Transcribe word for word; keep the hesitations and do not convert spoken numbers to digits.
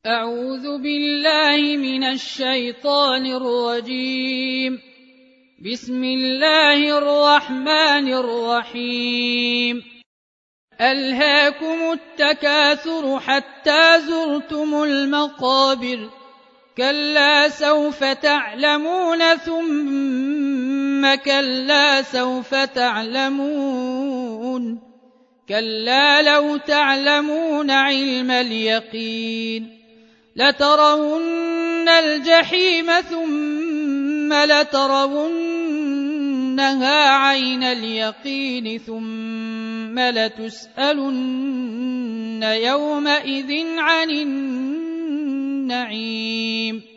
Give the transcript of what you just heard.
أعوذ بالله من الشيطان الرجيم. بسم الله الرحمن الرحيم. ألهاكم التكاثر حتى زرتم المقابر، كلا سوف تعلمون ثم كلا سوف تعلمون، كلا لو تعلمون علم اليقين لترون الجحيم ثم لترونها عين اليقين ثم لتسألن يومئذ عن النعيم.